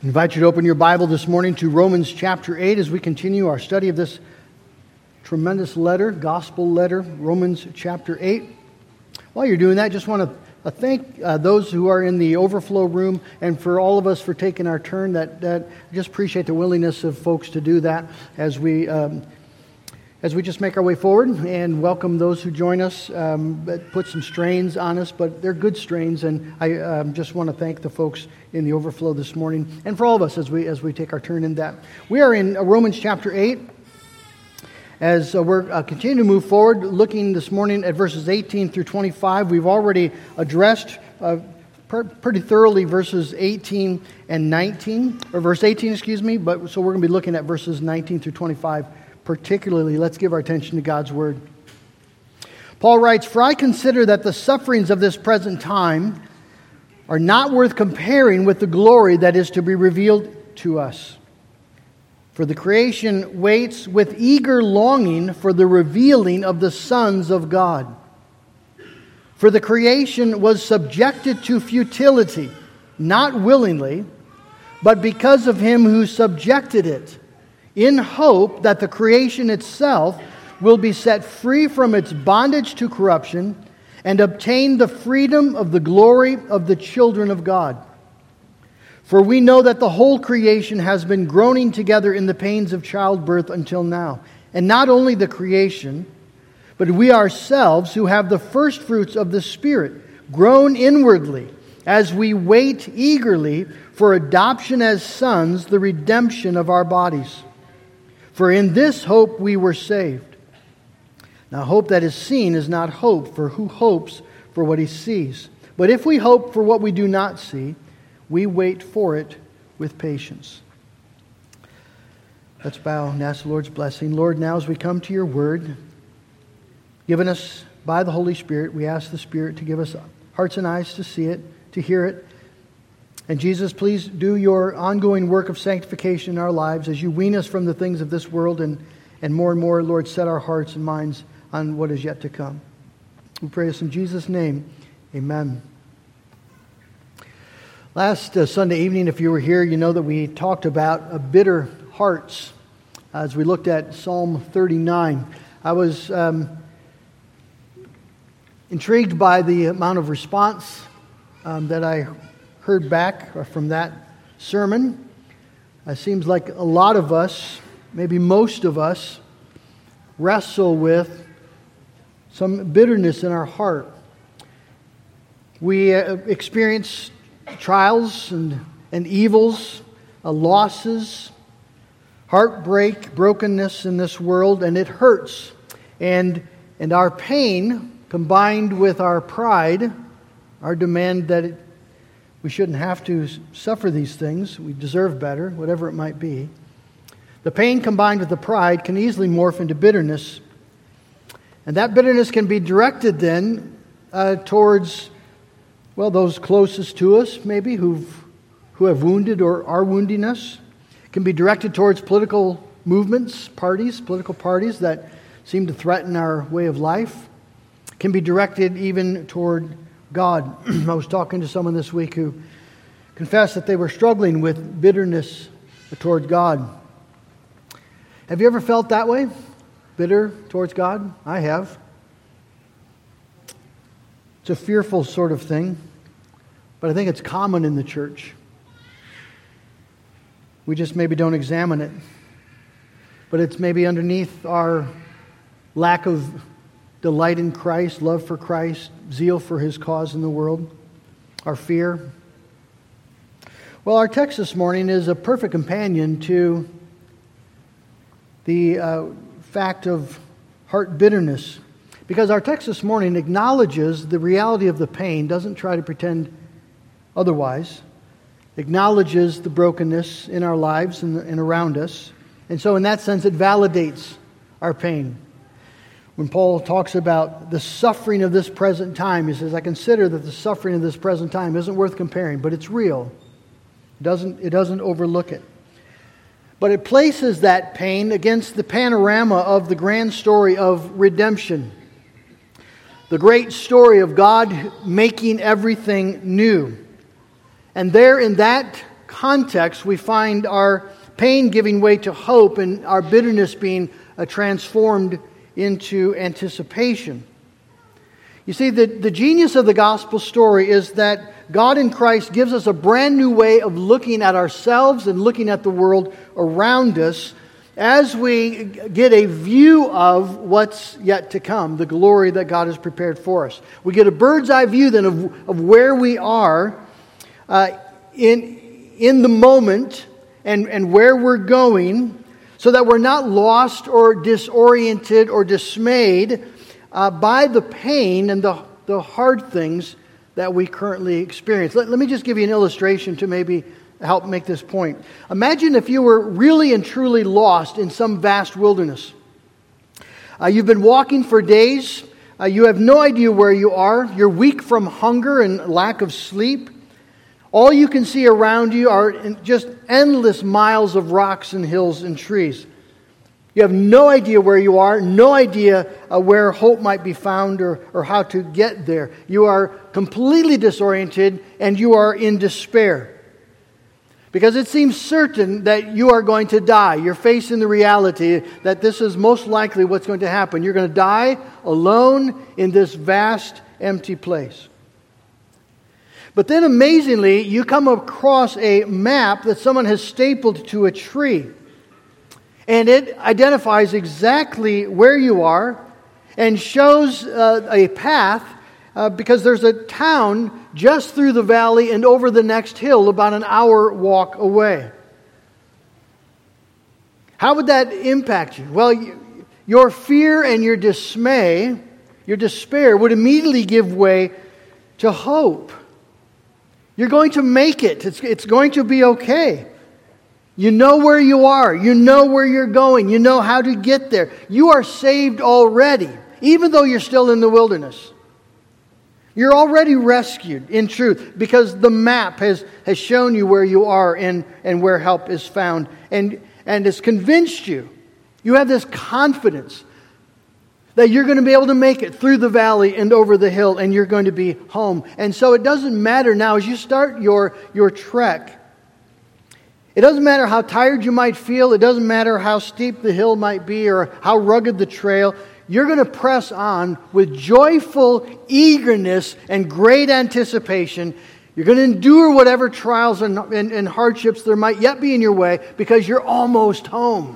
I invite you to open your Bible this morning to Romans chapter 8 as we continue our study of this tremendous letter, gospel letter, Romans chapter 8. While you're doing that, I just want to thank those who are in the overflow room and for all of us for taking our turn. I just appreciate the willingness of folks to do that as we just make our way forward and welcome those who join us. Put some strains on us, but they're good strains, and I just want to thank the folks in the overflow this morning, and for all of us as we take our turn in that. We are in Romans chapter 8. As we're continuing to move forward, looking this morning at verses 18 through 25, we've already addressed pretty thoroughly verses 18 and 19, or verse 18, but so we're going to be looking at verses 19 through 25 particularly. Let's give our attention to God's Word. Paul writes, "For I consider that the sufferings of this present time are not worth comparing with the glory that is to be revealed to us. For the creation waits with eager longing for the revealing of the sons of God. For the creation was subjected to futility, not willingly, but because of him who subjected it, in hope that the creation itself will be set free from its bondage to corruption and obtain the freedom of the glory of the children of God. For we know that the whole creation has been groaning together in the pains of childbirth until now. And not only the creation, but we ourselves who have the first fruits of the Spirit groan inwardly as we wait eagerly for adoption as sons, the redemption of our bodies. For in this hope we were saved. Now hope that is seen is not hope, for who hopes for what he sees? But if we hope for what we do not see, we wait for it with patience." Let's bow and ask the Lord's blessing. Lord, now as we come to your word, given us by the Holy Spirit, we ask the Spirit to give us hearts and eyes to see it, to hear it. And Jesus, please do your ongoing work of sanctification in our lives as you wean us from the things of this world and more, Lord, set our hearts and minds on what is yet to come. We pray this in Jesus' name. Amen. Last Sunday evening, if you were here, you know that we talked about bitter hearts as we looked at Psalm 39. I was intrigued by the amount of response that I heard back from that sermon. It seems like a lot of us, maybe most of us, wrestle with some bitterness in our heart. We experience trials and evils, losses, heartbreak, brokenness in this world, and it hurts. And our pain, combined with our pride, our demand that we shouldn't have to suffer these things, we deserve better, whatever it might be. The pain combined with the pride can easily morph into bitterness. And that bitterness can be directed then towards, those closest to us, maybe, who have wounded or are wounding us. It can be directed towards political movements, political parties that seem to threaten our way of life. It can be directed even toward God. I was talking to someone this week who confessed that they were struggling with bitterness toward God. Have you ever felt that way? Bitter towards God? I have. It's a fearful sort of thing, but I think it's common in the church. We just maybe don't examine it. But it's maybe underneath our lack of delight in Christ, love for Christ, zeal for His cause in the world, our fear. Well, our text this morning is a perfect companion to the fact of heart bitterness, because our text this morning acknowledges the reality of the pain, doesn't try to pretend otherwise, acknowledges the brokenness in our lives and around us, and so in that sense it validates our pain. When Paul talks about the suffering of this present time, he says, "I consider that the suffering of this present time isn't worth comparing, but it's real." It doesn't overlook it. But it places that pain against the panorama of the grand story of redemption. The great story of God making everything new. And there in that context, we find our pain giving way to hope and our bitterness being transformed into anticipation. You see, the genius of the gospel story is that God in Christ gives us a brand new way of looking at ourselves and looking at the world around us as we get a view of what's yet to come, the glory that God has prepared for us. We get a bird's eye view then of where we are in the moment and where we're going, so that we're not lost or disoriented or dismayed by the pain and the hard things that we currently experience. Let me just give you an illustration to maybe help make this point. Imagine if you were really and truly lost in some vast wilderness. You've been walking for days. You have no idea where you are. You're weak from hunger and lack of sleep. All you can see around you are just endless miles of rocks and hills and trees. You have no idea where you are, no idea where hope might be found or how to get there. You are completely disoriented and you are in despair. Because it seems certain that you are going to die. You're facing the reality that this is most likely what's going to happen. You're going to die alone in this vast, empty place. But then amazingly, you come across a map that someone has stapled to a tree. And it identifies exactly where you are and shows a path because there's a town just through the valley and over the next hill about an hour walk away. How would that impact you? Well, your fear and your dismay, your despair would immediately give way to hope. You're going to make it. It's going to be okay. You know where you are. You know where you're going. You know how to get there. You are saved already, even though you're still in the wilderness. You're already rescued in truth because the map has shown you where you are and where help is found and has convinced you. You have this confidence that you're going to be able to make it through the valley and over the hill and you're going to be home. And so it doesn't matter now as you start your trek. It doesn't matter how tired you might feel. It doesn't matter how steep the hill might be or how rugged the trail. You're going to press on with joyful eagerness and great anticipation. You're going to endure whatever trials and hardships there might yet be in your way because you're almost home.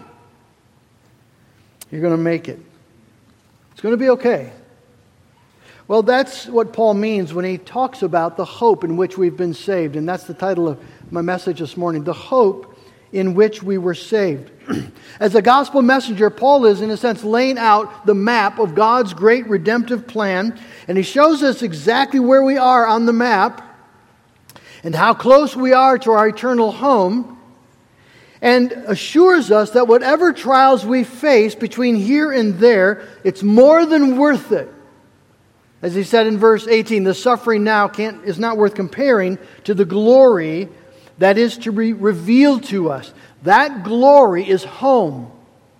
You're going to make it. It's going to be okay. Well, that's what Paul means when he talks about the hope in which we've been saved. And that's the title of my message this morning, the hope in which we were saved. As a gospel messenger, Paul is, in a sense, laying out the map of God's great redemptive plan. And he shows us exactly where we are on the map and how close we are to our eternal home. And assures us that whatever trials we face between here and there, it's more than worth it. As he said in verse 18, the suffering now is not worth comparing to the glory that is to be revealed to us. That glory is home.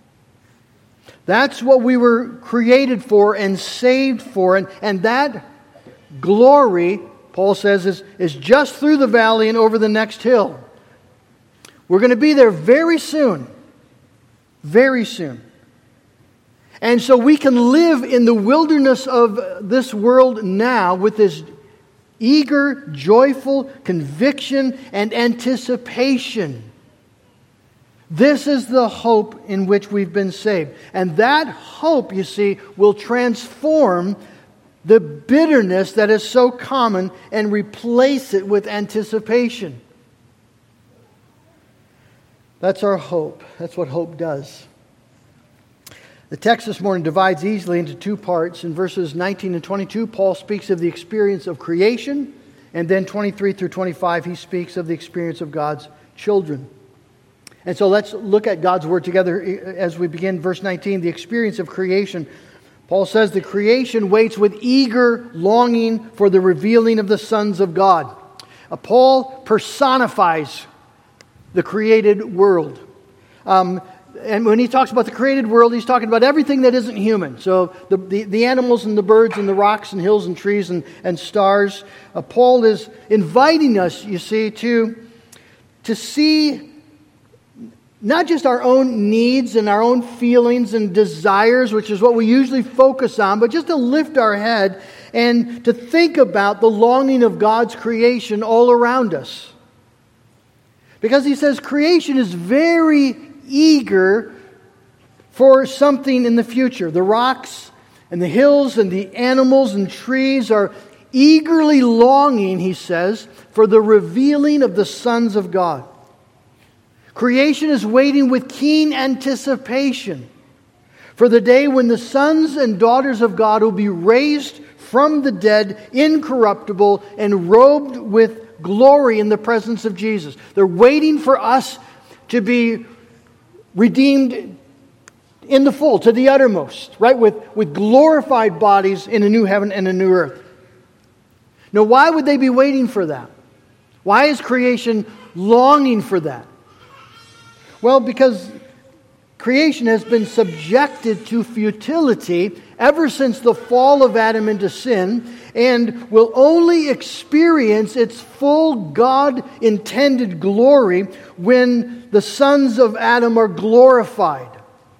That's what we were created for and saved for. And that glory, Paul says, is just through the valley and over the next hill. We're going to be there very soon. Very soon. And so we can live in the wilderness of this world now with this eager, joyful conviction and anticipation. This is the hope in which we've been saved. And that hope, you see, will transform the bitterness that is so common and replace it with anticipation. That's our hope. That's what hope does. The text this morning divides easily into two parts. In verses 19 and 22, Paul speaks of the experience of creation. And then 23 through 25, he speaks of the experience of God's children. And so let's look at God's Word together as we begin verse 19, the experience of creation. Paul says the creation waits with eager longing for the revealing of the sons of God. Paul personifies the created world. And when he talks about the created world, he's talking about everything that isn't human. So the animals and the birds and the rocks and hills and trees and stars. Paul is inviting us, you see, to to see not just our own needs and our own feelings and desires, which is what we usually focus on, but just to lift our head and to think about the longing of God's creation all around us. Because he says creation is very eager for something in the future. The rocks and the hills and the animals and trees are eagerly longing, he says, for the revealing of the sons of God. Creation is waiting with keen anticipation for the day when the sons and daughters of God will be raised from the dead, incorruptible, and robed with glory in the presence of Jesus. They're waiting for us to be redeemed in the full, to the uttermost, right? With glorified bodies in a new heaven and a new earth. Now, why would they be waiting for that? Why is creation longing for that? Well, because creation has been subjected to futility ever since the fall of Adam into sin, and will only experience its full God-intended glory when the sons of Adam are glorified.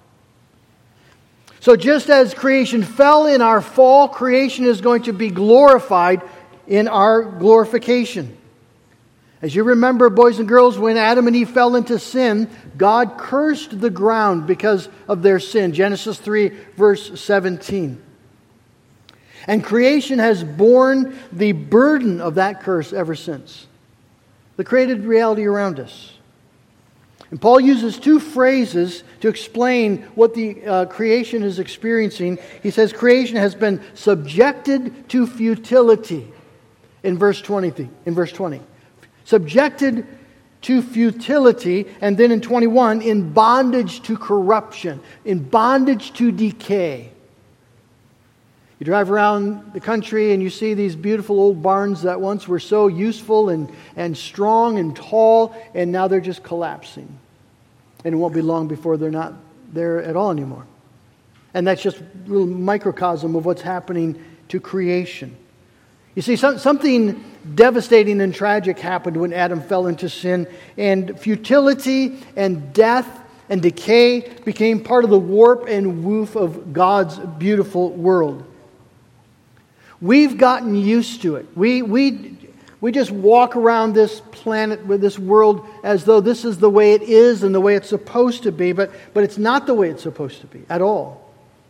So just as creation fell in our fall, creation is going to be glorified in our glorification. As you remember, boys and girls, when Adam and Eve fell into sin, God cursed the ground because of their sin. Genesis 3, verse 17. And creation has borne the burden of that curse ever since. The created reality around us. And Paul uses two phrases to explain what the creation is experiencing. He says creation has been subjected to futility in verse 20. Subjected to futility, and then in 21, in bondage to corruption, in bondage to decay. You drive around the country and you see these beautiful old barns that once were so useful and strong and tall, and now they're just collapsing. And it won't be long before they're not there at all anymore. And that's just a little microcosm of what's happening to creation. You see, something devastating and tragic happened when Adam fell into sin, and futility and death and decay became part of the warp and woof of God's beautiful world. We've gotten used to it. We just walk around this planet, with this world, as though this is the way it is and the way it's supposed to be, but it's not the way it's supposed to be at all.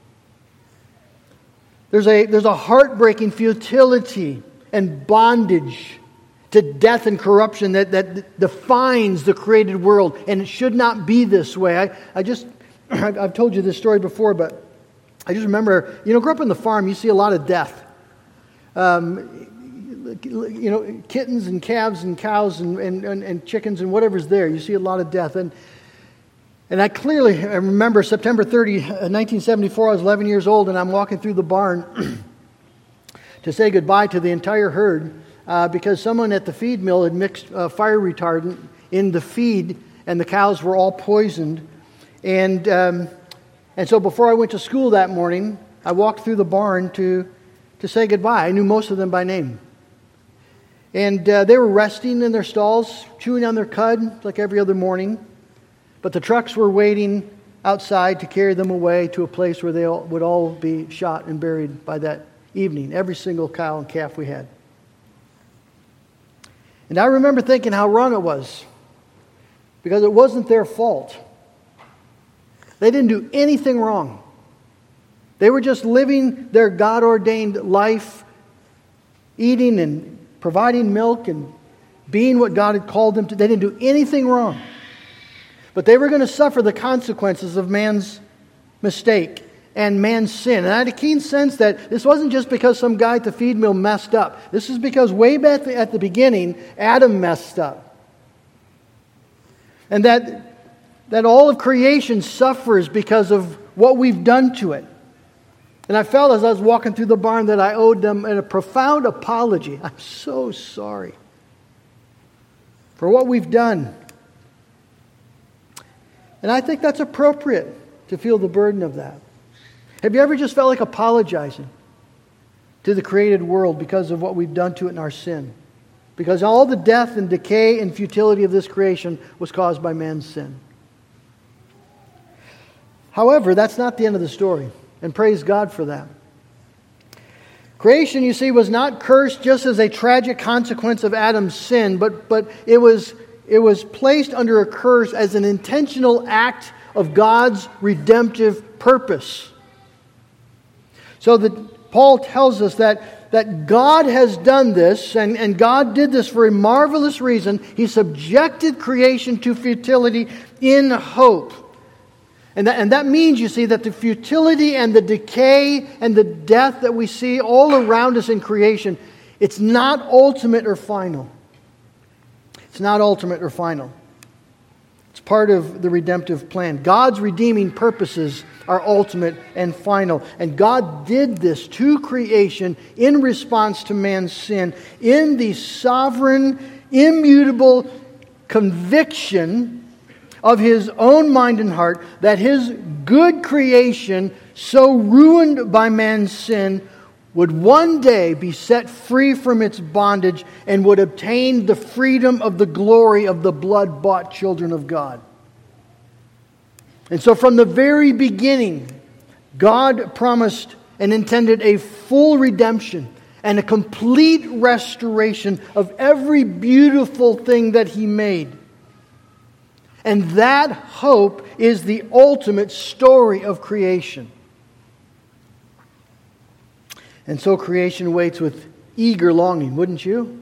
There's a heartbreaking futility and bondage to death and corruption that defines the created world, and it should not be this way. I've told you this story before, but I just remember, grew up on the farm, you see a lot of death. Kittens and calves and cows and chickens and whatever's there, you see a lot of death. And I remember September 30, 1974, I was 11 years old, and I'm walking through the barn to say goodbye to the entire herd because someone at the feed mill had mixed fire retardant in the feed, and the cows were all poisoned. And so before I went to school that morning, I walked through the barn to say goodbye. I knew most of them by name. And they were resting in their stalls, chewing on their cud like every other morning. But the trucks were waiting outside to carry them away to a place where they would all be shot and buried by that evening. Every single cow and calf we had. And I remember thinking how wrong it was. Because it wasn't their fault. They didn't do anything wrong. They were just living their God-ordained life, eating and providing milk and being what God had called them to. They didn't do anything wrong. But they were going to suffer the consequences of man's mistake and man's sin. And I had a keen sense that this wasn't just because some guy at the feed mill messed up. This is because way back at the beginning, Adam messed up. And that all of creation suffers because of what we've done to it. And I felt as I was walking through the barn that I owed them a profound apology. I'm so sorry for what we've done. And I think that's appropriate to feel the burden of that. Have you ever just felt like apologizing to the created world because of what we've done to it in our sin? Because all the death and decay and futility of this creation was caused by man's sin. However, that's not the end of the story. And praise God for that. Creation, you see, was not cursed just as a tragic consequence of Adam's sin, but it was placed under a curse as an intentional act of God's redemptive purpose. So that Paul tells us that God has done this, and God did this for a marvelous reason. He subjected creation to futility in hope. And that means, you see, that the futility and the decay and the death that we see all around us in creation, it's not ultimate or final. It's not ultimate or final. It's part of the redemptive plan. God's redeeming purposes are ultimate and final. And God did this to creation in response to man's sin in the sovereign, immutable conviction of His own mind and heart that His good creation, so ruined by man's sin, would one day be set free from its bondage and would obtain the freedom of the glory of the blood-bought children of God. And so from the very beginning, God promised and intended a full redemption and a complete restoration of every beautiful thing that He made. And that hope is the ultimate story of creation. And so creation waits with eager longing, wouldn't you?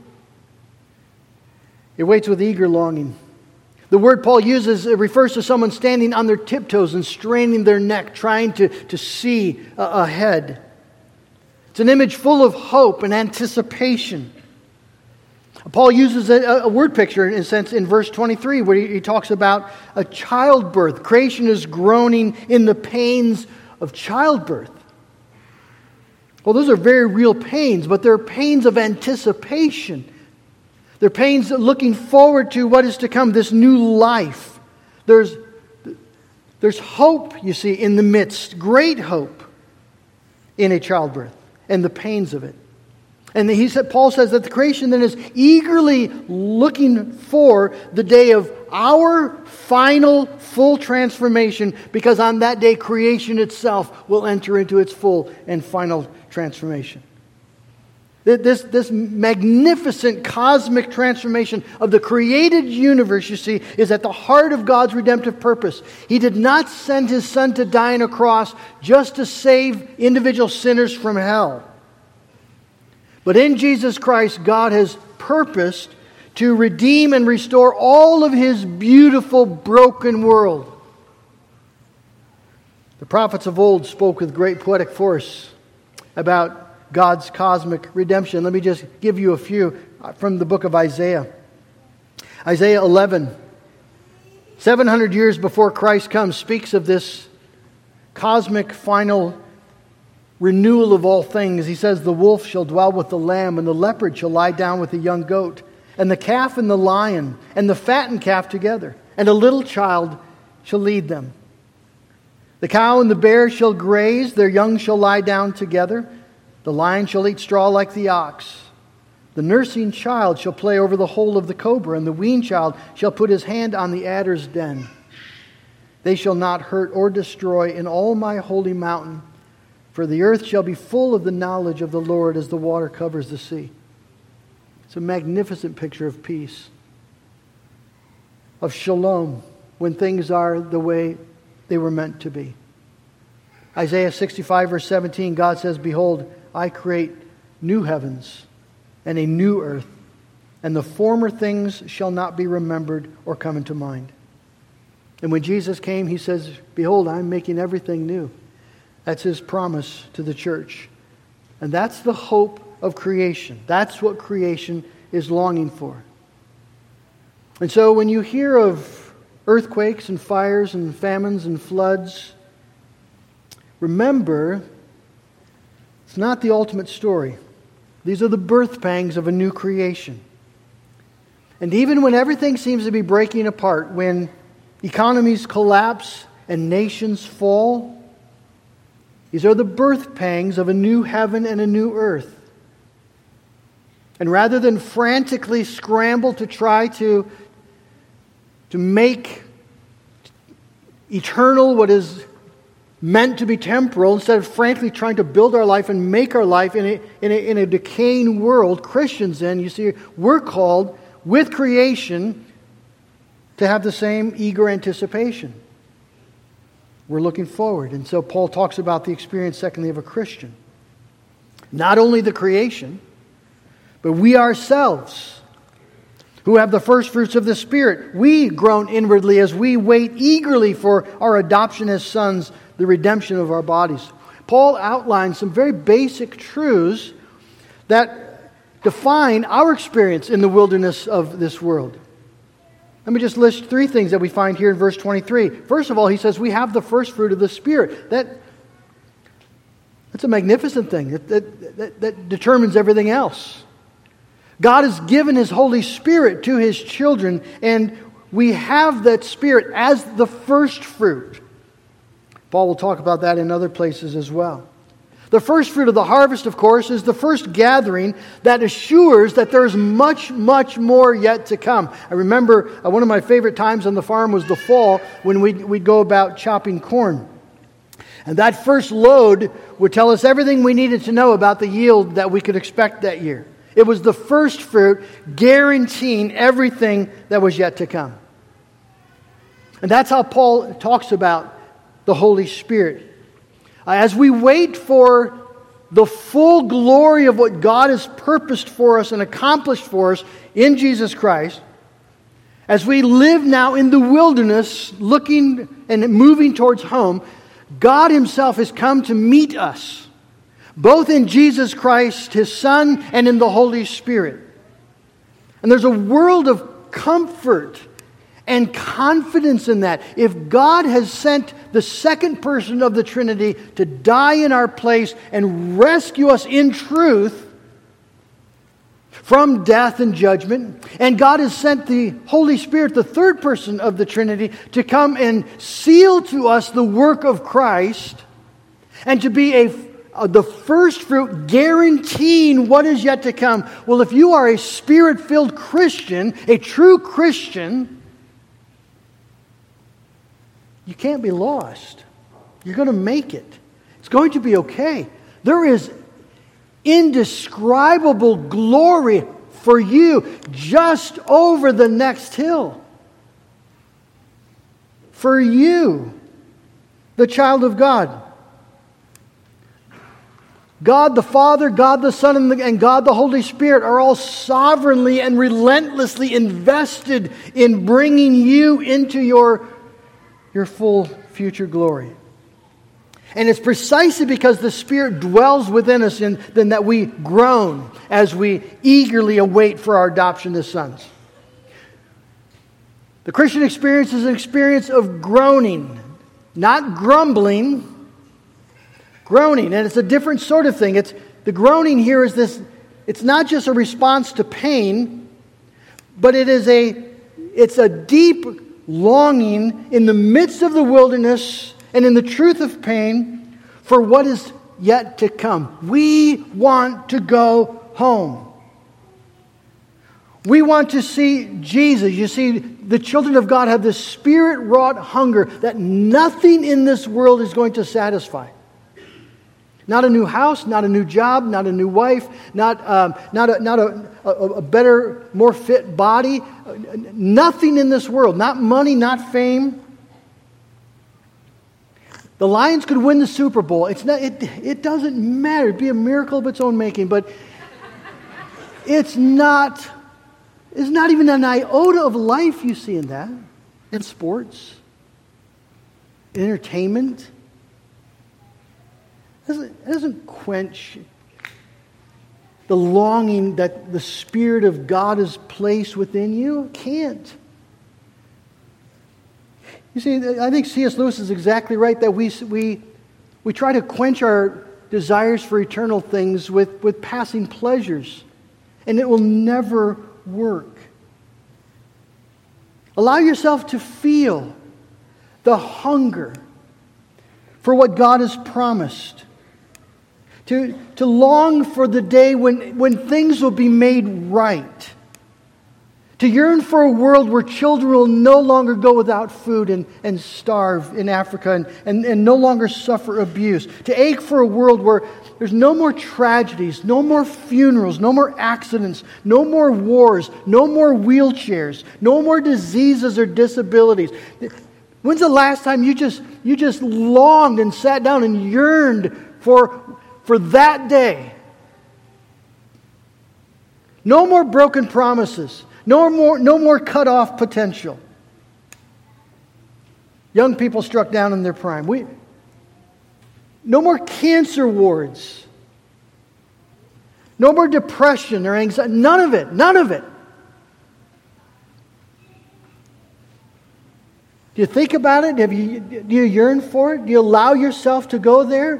It waits with eager longing. The word Paul uses, it refers to someone standing on their tiptoes and straining their neck, trying to see ahead. It's an image full of hope and anticipation. Paul uses a word picture, in a sense, in verse 23, where he talks about a childbirth. Creation is groaning in the pains of childbirth. Well, those are very real pains, but they're pains of anticipation. They're pains looking forward to what is to come, this new life. There's hope, you see, in the midst, great hope in a childbirth and the pains of it. And Paul says that the creation then is eagerly looking for the day of our final full transformation, because on that day creation itself will enter into its full and final transformation. This magnificent cosmic transformation of the created universe, you see, is at the heart of God's redemptive purpose. He did not send His Son to die on a cross just to save individual sinners from hell. But in Jesus Christ, God has purposed to redeem and restore all of His beautiful, broken world. The prophets of old spoke with great poetic force about God's cosmic redemption. Let me just give you a few from the book of Isaiah. Isaiah 11, 700 years before Christ comes, speaks of this cosmic final renewal of all things. He says, "The wolf shall dwell with the lamb, and the leopard shall lie down with the young goat, and the calf and the lion, and the fattened calf together, and a little child shall lead them. The cow and the bear shall graze, their young shall lie down together. The lion shall eat straw like the ox. The nursing child shall play over the hole of the cobra, and the weaned child shall put his hand on the adder's den. They shall not hurt or destroy in all my holy mountain, for the earth shall be full of the knowledge of the Lord as the water covers the sea." It's a magnificent picture of peace, of shalom, when things are the way they were meant to be. Isaiah 65 verse 17, God says, "Behold, I create new heavens and a new earth, and the former things shall not be remembered or come into mind." And when Jesus came, He says, "Behold, I'm making everything new." That's His promise to the church. And that's the hope of creation. That's what creation is longing for. And so when you hear of earthquakes and fires and famines and floods, remember, it's not the ultimate story. These are the birth pangs of a new creation. And even when everything seems to be breaking apart, when economies collapse and nations fall, these are the birth pangs of a new heaven and a new earth. And rather than frantically scramble to try to make eternal what is meant to be temporal, instead of frankly trying to build our life and make our life in a decaying world, Christians then, you see, we're called with creation to have the same eager anticipation. We're looking forward. And so Paul talks about the experience, secondly, of a Christian. Not only the creation, but we ourselves, who have the first fruits of the Spirit, we groan inwardly as we wait eagerly for our adoption as sons, the redemption of our bodies. Paul outlines some very basic truths that define our experience in the wilderness of this world. Let me just list three things that we find here in verse 23. First of all, he says we have the first fruit of the Spirit. That's a magnificent thing that determines everything else. God has given His Holy Spirit to His children, and we have that Spirit as the first fruit. Paul will talk about that in other places as well. The first fruit of the harvest, of course, is the first gathering that assures that there's much, much more yet to come. I remember one of my favorite times on the farm was the fall when we'd go about chopping corn. And that first load would tell us everything we needed to know about the yield that we could expect that year. It was the first fruit guaranteeing everything that was yet to come. And that's how Paul talks about the Holy Spirit. As we wait for the full glory of what God has purposed for us and accomplished for us in Jesus Christ, as we live now in the wilderness, looking and moving towards home, God Himself has come to meet us, both in Jesus Christ, His Son, and in the Holy Spirit. And there's a world of comfort and confidence in that. If God has sent the second person of the Trinity to die in our place and rescue us in truth from death and judgment, and God has sent the Holy Spirit, the third person of the Trinity, to come and seal to us the work of Christ and to be the first fruit guaranteeing what is yet to come. Well, if you are a Spirit-filled Christian, a true Christian, you can't be lost. You're going to make it. It's going to be okay. There is indescribable glory for you just over the next hill. For you, the child of God. God the Father, God the Son, and God the Holy Spirit are all sovereignly and relentlessly invested in bringing you into your full future glory. And it's precisely because the Spirit dwells within us then that we groan as we eagerly await for our adoption as sons. The Christian experience is an experience of groaning, not grumbling. Groaning, and it's a different sort of thing. The groaning here is this. It's not just a response to pain, but it's a deep longing in the midst of the wilderness and in the truth of pain for what is yet to come. We want to go home. We want to see Jesus. You see, the children of God have this Spirit-wrought hunger that nothing in this world is going to satisfy. Not a new house, not a new job, not a new wife, not a better, more fit body. Nothing in this world. Not money, not fame. The Lions could win the Super Bowl. It doesn't matter. It'd be a miracle of its own making. But it's not even an iota of life you see in that. In sports. In entertainment. It doesn't quench the longing that the Spirit of God has placed within you. It can't. You see, I think C.S. Lewis is exactly right that we try to quench our desires for eternal things with passing pleasures, and it will never work. Allow yourself to feel the hunger for what God has promised. to long for the day when things will be made right. To yearn for a world where children will no longer go without food and starve in Africa and no longer suffer abuse. To ache for a world where there's no more tragedies, no more funerals, no more accidents, no more wars, no more wheelchairs, no more diseases or disabilities. When's the last time you just longed and sat down and yearned for that day? No more broken promises. No more cut-off potential. Young people struck down in their prime. No more cancer wards. No more depression or anxiety. None of it. None of it. Do you think about it? Do you yearn for it? Do you allow yourself to go there?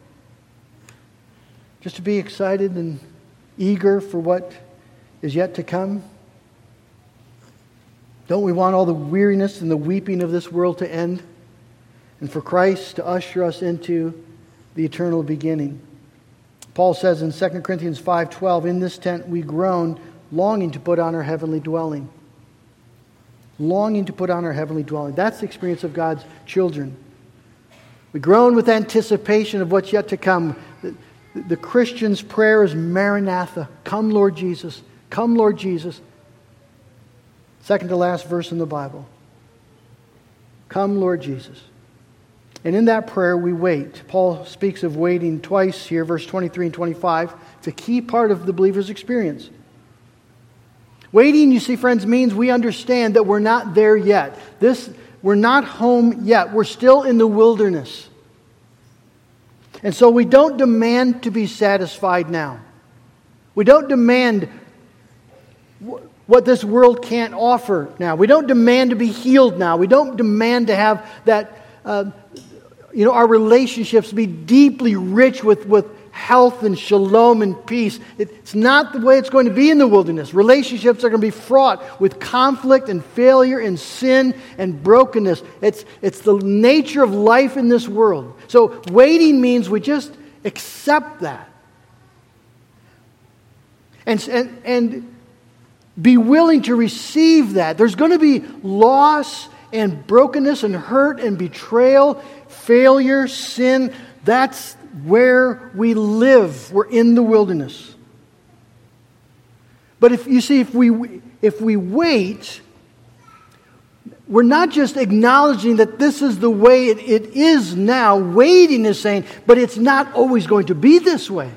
Just to be excited and eager for what is yet to come? Don't we want all the weariness and the weeping of this world to end? And for Christ to usher us into the eternal beginning. Paul says in 2 Corinthians 5:12, "In this tent we groan, longing to put on our heavenly dwelling." Longing to put on our heavenly dwelling. That's the experience of God's children. We groan with anticipation of what's yet to come. The Christian's prayer is Maranatha. Come, Lord Jesus. Come, Lord Jesus. Second to last verse in the Bible. Come, Lord Jesus. And in that prayer we wait. Paul speaks of waiting twice here, verse 23 and 25. It's a key part of the believer's experience. Waiting, you see, friends, means we understand that we're not there yet. We're not home yet. We're still in the wilderness. And so we don't demand to be satisfied now. We don't demand what this world can't offer now. We don't demand to be healed now. We don't demand to have that, our relationships be deeply rich with health and shalom and peace. It's not the way it's going to be in the wilderness. Relationships are going to be fraught with conflict and failure and sin and brokenness. It's the nature of life in this world. So waiting means we just accept that. And be willing to receive that. There's going to be loss and brokenness and hurt and betrayal, failure, sin. That's where we live. We're in the wilderness. But if we wait, we're not just acknowledging that this is the way it is now. Waiting is saying, but it's not always going to be this way.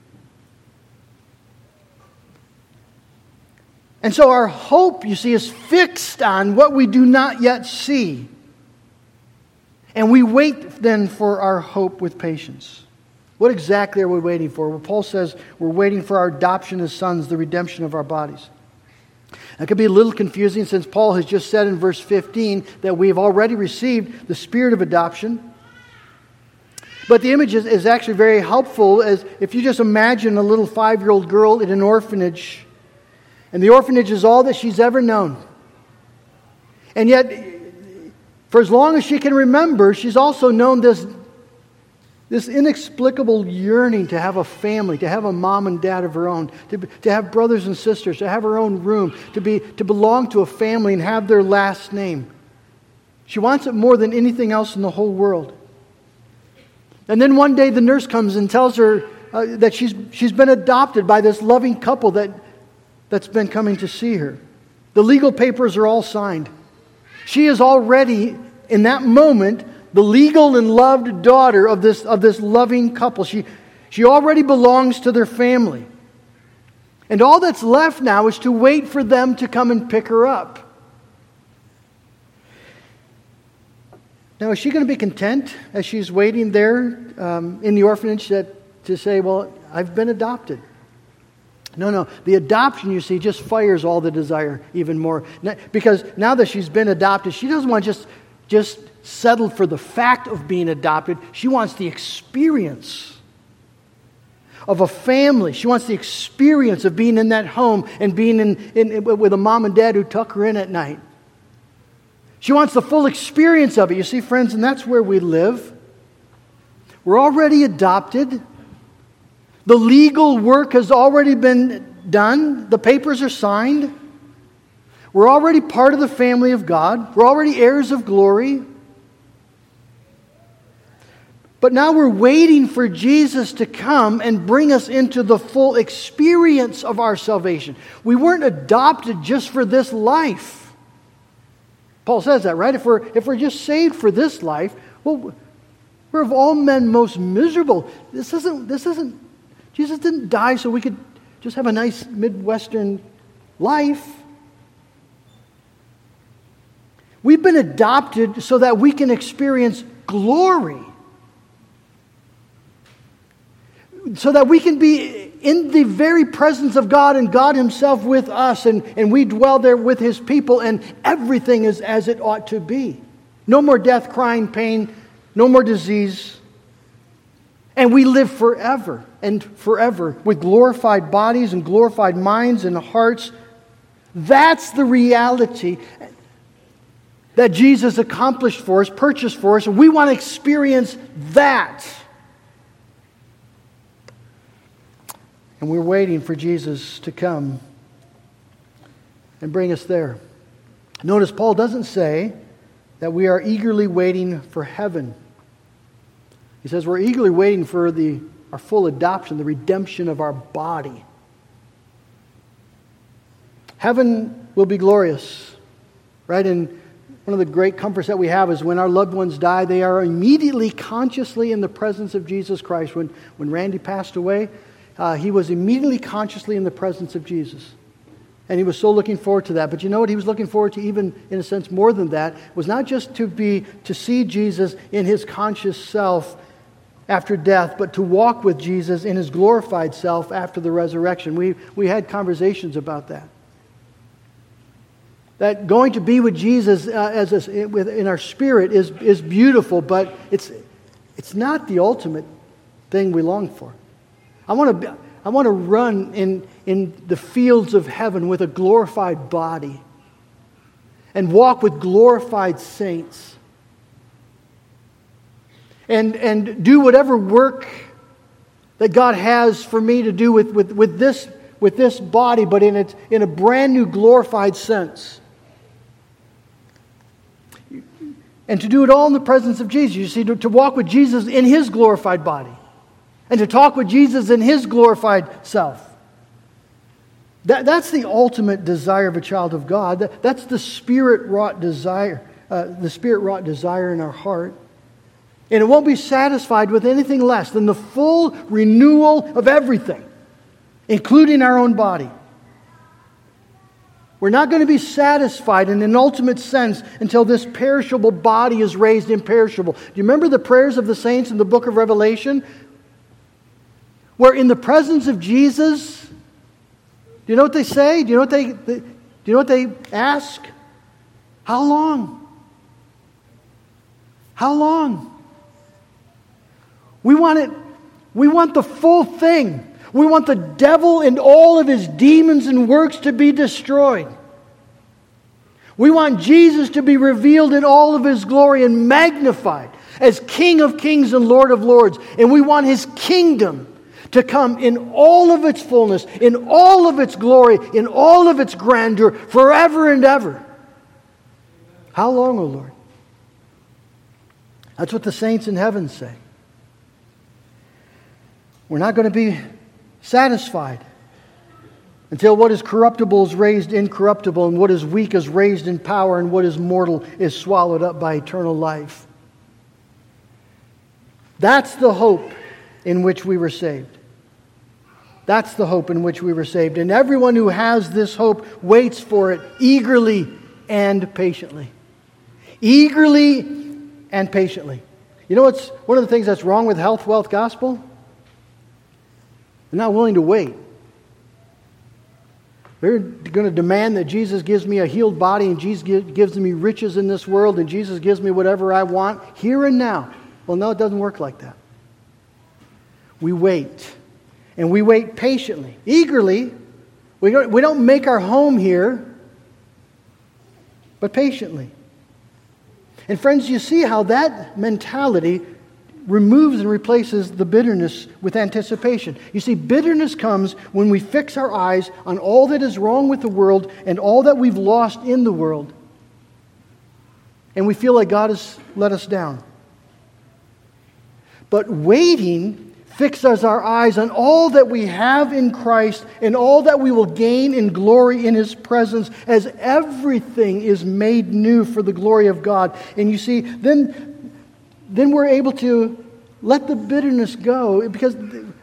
And so our hope, you see, is fixed on what we do not yet see. And we wait then for our hope with patience. What exactly are we waiting for? Well, Paul says we're waiting for our adoption as sons, the redemption of our bodies. That could be a little confusing since Paul has just said in verse 15 that we have already received the spirit of adoption. But the image is actually very helpful, as if you just imagine a little 5-year-old girl in an orphanage. And the orphanage is all that she's ever known. And yet, for as long as she can remember, she's also known this inexplicable yearning to have a family, to have a mom and dad of her own, to have brothers and sisters, to have her own room, to belong to a family and have their last name. She wants it more than anything else in the whole world. And then one day the nurse comes and tells her that she's been adopted by this loving couple that's been coming to see her. The legal papers are all signed. She is already, in that moment, the legal and loved daughter of this loving couple. She already belongs to their family. And all that's left now is to wait for them to come and pick her up. Now, is she going to be content as she's waiting there in the orphanage to say, well, I've been adopted? No. The adoption, you see, just fires all the desire even more. Because now that she's been adopted, she doesn't want to just settle for the fact of being adopted. She wants the experience of a family. She wants the experience of being in that home and being with a mom and dad who tuck her in at night. She wants the full experience of it. You see, friends, and that's where we live. We're already adopted. The legal work has already been done. The papers are signed. We're already part of the family of God. We're already heirs of glory. But now we're waiting for Jesus to come and bring us into the full experience of our salvation. We weren't adopted just for this life. Paul says that, right? If we're just saved for this life, well, we're of all men most miserable. This isn't. Jesus didn't die so we could just have a nice Midwestern life. We've been adopted so that we can experience glory. So that we can be in the very presence of God and God Himself with us, and we dwell there with His people, and everything is as it ought to be. No more death, crying, pain, no more disease. And we live forever and forever with glorified bodies and glorified minds and hearts. That's the reality that Jesus accomplished for us, purchased for us, and we want to experience that. And we're waiting for Jesus to come and bring us there. Notice Paul doesn't say that we are eagerly waiting for heaven. He says we're eagerly waiting for our full adoption, the redemption of our body. Heaven will be glorious, right? And one of the great comforts that we have is when our loved ones die, they are immediately consciously in the presence of Jesus Christ. When Randy passed away, he was immediately consciously in the presence of Jesus. And he was so looking forward to that. But you know what he was looking forward to, even in a sense more than that, was not just to see Jesus in His conscious self after death, but to walk with Jesus in His glorified self after the resurrection. We had conversations about that. That going to be with Jesus in our spirit is beautiful, but it's not the ultimate thing we long for. I want to run in the fields of heaven with a glorified body and walk with glorified saints and do whatever work that God has for me to do with this body, but in a brand new glorified sense. And to do it all in the presence of Jesus. You see, to walk with Jesus in His glorified body. And to talk with Jesus in His glorified self. That's the ultimate desire of a child of God. That's the Spirit-wrought desire. The Spirit-wrought desire in our heart. And it won't be satisfied with anything less than the full renewal of everything, including our own body. We're not going to be satisfied in an ultimate sense until this perishable body is raised imperishable. Do you remember the prayers of the saints in the book of Revelation? Where in the presence of Jesus, do you know what they say? Do you know what they ask? How long? How long? We want it. We want the full thing. We want the devil and all of his demons and works to be destroyed. We want Jesus to be revealed in all of His glory and magnified as King of kings and Lord of lords. And we want His kingdom to come in all of its fullness, in all of its glory, in all of its grandeur, forever and ever. How long, O Lord? That's what the saints in heaven say. We're not going to be satisfied until what is corruptible is raised incorruptible, and what is weak is raised in power, and what is mortal is swallowed up by eternal life. That's the hope in which we were saved. That's the hope in which we were saved. And everyone who has this hope waits for it eagerly and patiently. Eagerly and patiently. You know what's one of the things that's wrong with health, wealth, gospel? They're not willing to wait. They're going to demand that Jesus gives me a healed body, and Jesus gives me riches in this world, and Jesus gives me whatever I want here and now. Well, no, it doesn't work like that. We wait. And we wait patiently, eagerly. We don't make our home here, but patiently. And friends, you see how that mentality removes and replaces the bitterness with anticipation. You see, bitterness comes when we fix our eyes on all that is wrong with the world and all that we've lost in the world. And we feel like God has let us down. But waiting fixes our eyes on all that we have in Christ and all that we will gain in glory in His presence as everything is made new for the glory of God. And you see, then we're able to let the bitterness go because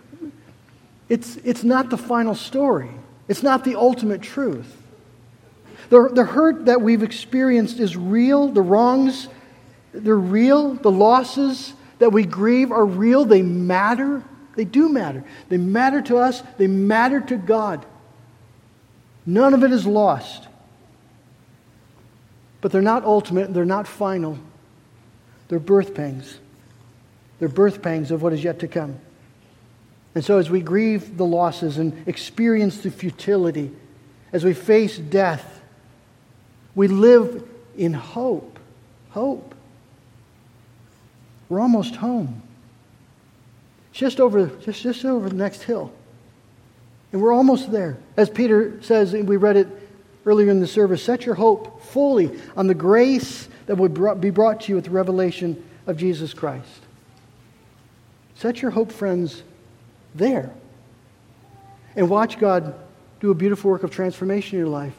it's not the final story. It's not the ultimate truth. The hurt that we've experienced is real. The wrongs, they're real. The losses that we grieve are real. They matter. They do matter. They matter to us. They matter to God. None of it is lost. But they're not ultimate. They're not final. They're birth pangs. They're birth pangs of what is yet to come. And so as we grieve the losses and experience the futility, as we face death, we live in hope. Hope. We're almost home. Just over the next hill. And we're almost there. As Peter says, and we read it earlier in the service, set your hope fully on the grace that would be brought to you with the revelation of Jesus Christ. Set your hope, friends, there. And watch God do a beautiful work of transformation in your life.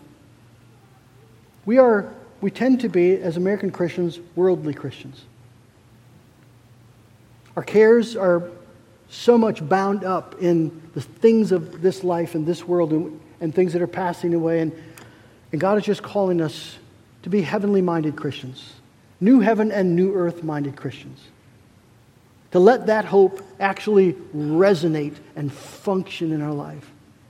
We tend to be, as American Christians, worldly Christians. Our cares are so much bound up in the things of this life and this world and things that are passing away. And God is just calling us to be heavenly minded Christians. New heaven and new earth minded Christians. To let that hope actually resonate and function in our life.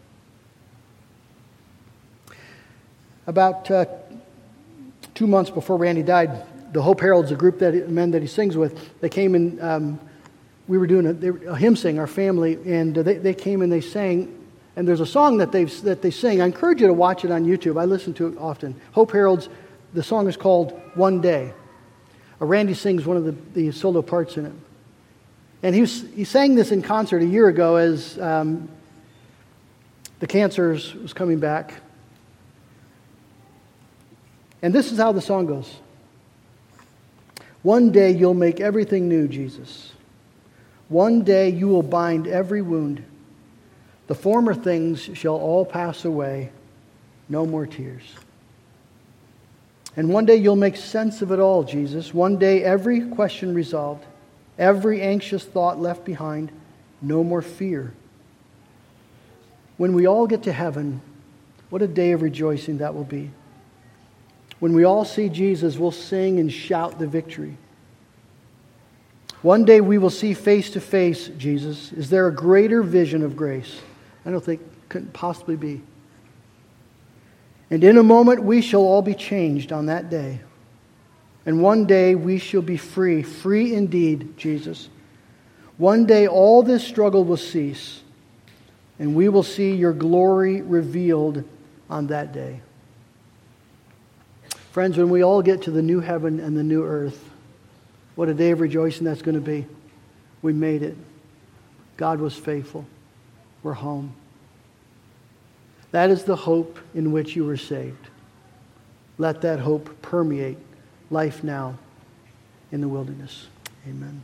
About 2 months before Randy died, the Hope Heralds, a group of men that he sings with, they came and we were doing a hymn sing, our family, and they came and they sang. And there's a song that they sing. I encourage you to watch it on YouTube. I listen to it often. Hope Heralds, the song is called One Day. Randy sings one of the solo parts in it. And he sang this in concert a year ago as the cancer was coming back. And this is how the song goes. One day you'll make everything new, Jesus. One day you will bind every wound. The former things shall all pass away. No more tears. And one day you'll make sense of it all, Jesus. One day every question resolved. Every anxious thought left behind. No more fear. When we all get to heaven, what a day of rejoicing that will be. When we all see Jesus, we'll sing and shout the victory. One day we will see face to face Jesus. Is there a greater vision of grace? I don't think couldn't possibly be. And in a moment we shall all be changed on that day. And one day we shall be free, free indeed, Jesus. One day all this struggle will cease, and we will see your glory revealed on that day. Friends, when we all get to the new heaven and the new earth, what a day of rejoicing that's going to be. We made it. God was faithful. We're home. That is the hope in which you were saved. Let that hope permeate life now in the wilderness. Amen.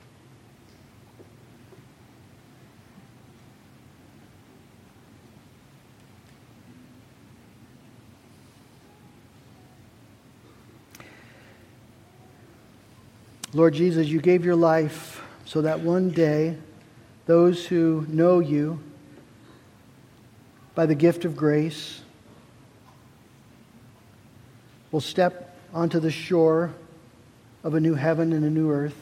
Lord Jesus, you gave your life so that one day those who know you by the gift of grace will step onto the shore of a new heaven and a new earth.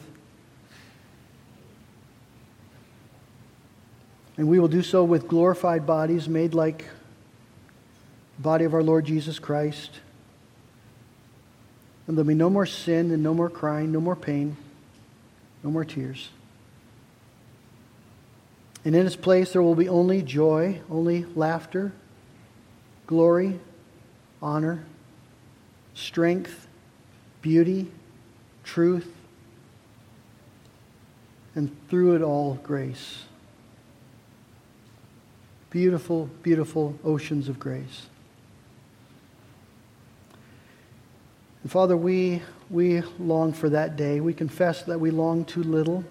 And we will do so with glorified bodies made like the body of our Lord Jesus Christ. And there'll be no more sin and no more crying, no more pain, no more tears. And in its place there will be only joy, only laughter, glory, honor, strength, beauty, truth, and through it all, grace. Beautiful, beautiful oceans of grace. And Father, we long for that day. We confess that we long too little.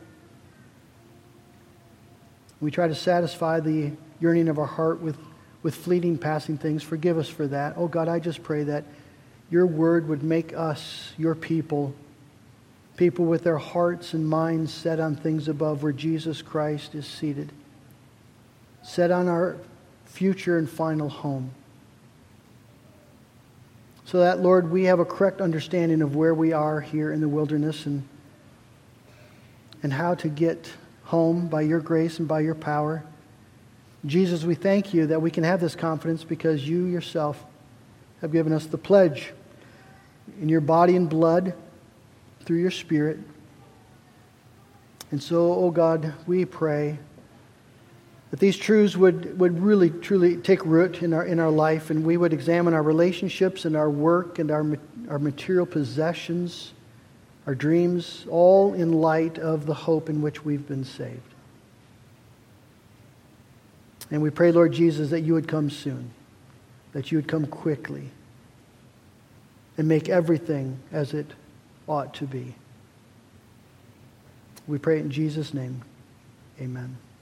We try to satisfy the yearning of our heart with fleeting, passing things. Forgive us for that. Oh God, I just pray that your word would make us, your people with their hearts and minds set on things above where Jesus Christ is seated, set on our future and final home. So that, Lord, we have a correct understanding of where we are here in the wilderness and how to get home by your grace and by your power. Jesus, we thank you that we can have this confidence because you yourself have given us the pledge in your body and blood through your Spirit. And so, oh God, we pray that these truths would really, truly take root in our life, and we would examine our relationships and our work and our material possessions, our dreams, all in light of the hope in which we've been saved. And we pray, Lord Jesus, that you would come soon, that you would come quickly and make everything as it ought to be. We pray it in Jesus' name. Amen.